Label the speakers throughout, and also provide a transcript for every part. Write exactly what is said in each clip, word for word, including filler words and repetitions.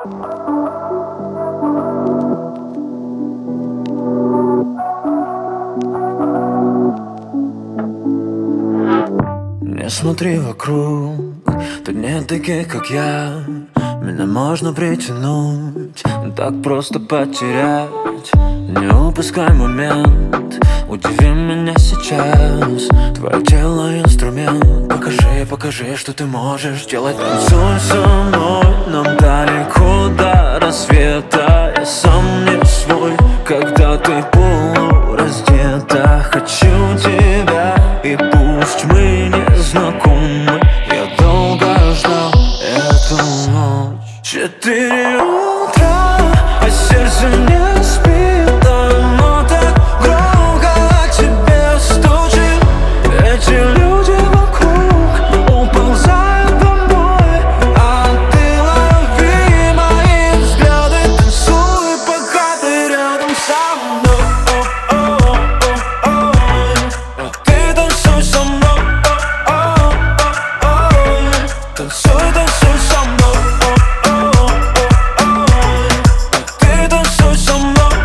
Speaker 1: Не смотри вокруг, тут нет таких, как я. Меня можно притянуть, так просто потерять. Не упускай момент, удиви меня сейчас. Твое тело инструмент, покажи, покажи, что ты можешь делать. Танцуй со мной, нам далеко до рассвета. Я сам не свой, когда ты полураздета. Хочу тебя, и пусть мы не знакомы, я долго ждал эту ночь. Четыре утра, а сердце не спит, оно так громко о тебе стучит. Эти люди вокруг уползают домой, а ты лови мои взгляды, танцуй, пока ты рядом со мной. Ты танцуй со мной, танцуй, танцуй со мной. Ты танцуй со мной.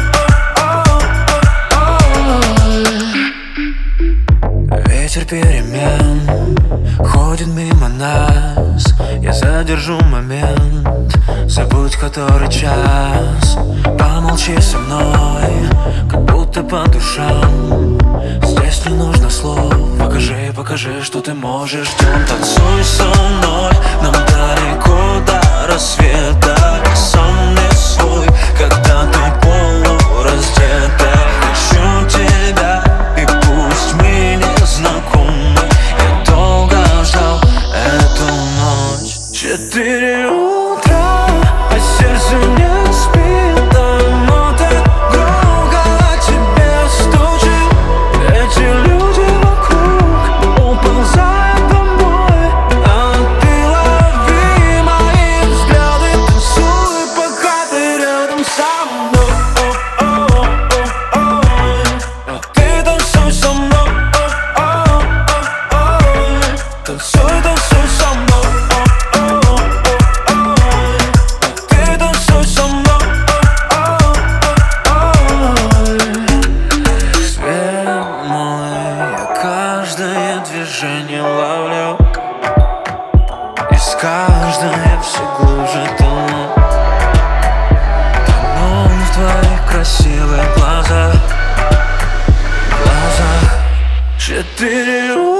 Speaker 1: Ветер перемен ходит мимо нас. Я задержу момент, забудь который час. Помолчи со мной, как будто по душам. Здесь не нужно слов, покажи, покажи, что ты можешь делать. Танцуй со мной, нам далеко до рассвета. Я сам не свой, когда ты полураздета. Хочу тебя, и пусть мы не знакомы, я долго ждал эту ночь. Четыре утра, а сердце не спит, оно так громко о тебе стучит. Эти люди вокруг уползают домой, а ты лови мои взгляды, танцуй, пока ты рядом со мной. Ты танцуй со мной, танцуй, танцуй со мной. Ты танцуй со мной. Свет мой, я каждое движение ловлю, и с каждой я все глубже тону. Тону в твоих красивых глазах, глазах. Четыре